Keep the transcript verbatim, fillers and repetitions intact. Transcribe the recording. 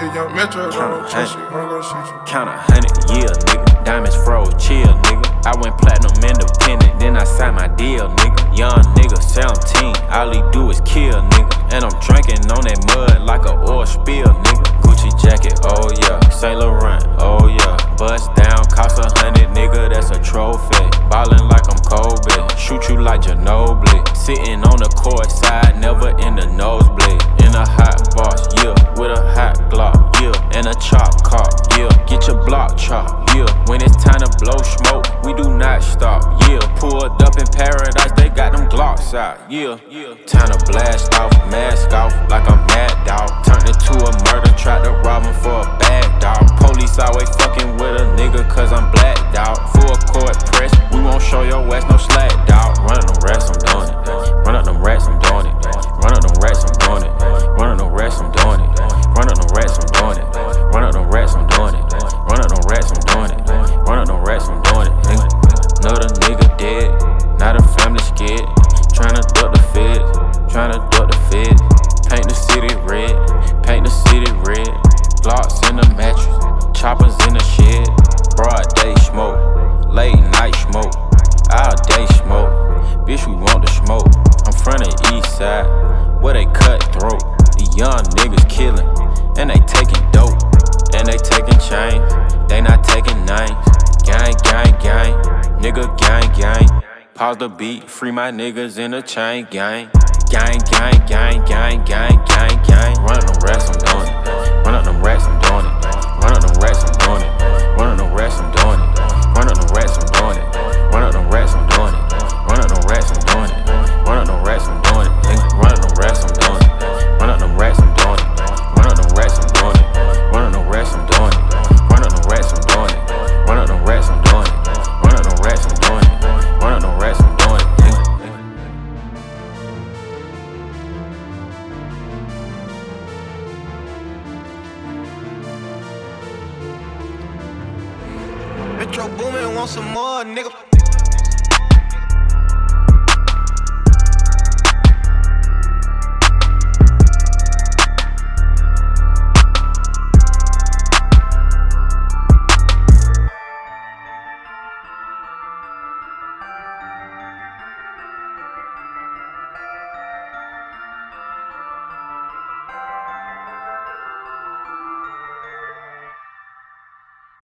young Metro, Count a trust you, hundred, I'm gonna shoot you. count a hundred, yeah, nigga. Diamonds froze, chill, nigga. I went platinum independent, then I signed my deal, nigga. Young nigga, seventeen, all he do is kill, nigga. And I'm drinking on that mud like a oil spill, nigga. Gucci jacket, oh yeah. Saint Laurent, oh yeah. Bust down, cost a hundred, nigga, that's a trophy. Ballin' like I'm Kobe, shoot you like Ginobili. Sitting on the court side, never in the nosebleed. In a hot box, yeah, with a hot Glock, yeah. And a chop cop, yeah. Get your block chopped, yeah. When it's time to blow smoke, we do not stop, yeah. Pulled up in paradise, they got them Glocks out, yeah. Time to blast off, mask off, like I'm mad dog. Turned it to a murder, tried to rob him for a bag dog. Police always fucking with a nigga cause I'm black dog. Full court press, we won't show your ass no slack dog. Run up them racks, I'm doing it. Run up them racks, I'm doing it. Run up them racks, I'm doing it. Run up them racks, I'm doing it. Run up them racks, I'm doing it. Run up them racks, I'm doing it. Run up them racks, I'm doing it. Run up them racks, I'm doing it. Another nigga dead, now the family scared. Tryna duck the feds, tryna duck the feds. Paint the city red, paint the city red. Glocks in the mattress, choppers in the shed. Broad day smoke, late night smoke, all day smoke. Bitch, we want the smoke. I'm from the east side, where they cut throat. The young niggas killing, and they taking dope. And they taking chains, they not taking names. Gang, gang, gang, nigga, gang, gang. Pause the beat, free my niggas in the chain gang. Gang, gang, gang, gang, gang, gang, gang. Run up them racks, I'm doing it. Run up them racks, I'm doing it. Run up them racks, I'm doing it. Run up them racks, I'm doing it. Run up them racks, I'm doing it. Run up them racks, I'm doing it. Run up them racks, I'm doing it. Run up them racks, I'm doing it. Run up them racks, I'm doing it. Run up them racks, I'm doing it. Run up them racks, I'm doing it. Run up them racks, I'm doing it. Run up them racks, I'm doing it. Run up them racks, I'm doing it. Run up them racks, I'm doing it. Run up them racks, I'm doing it. Metro Boomin, want some more, nigga.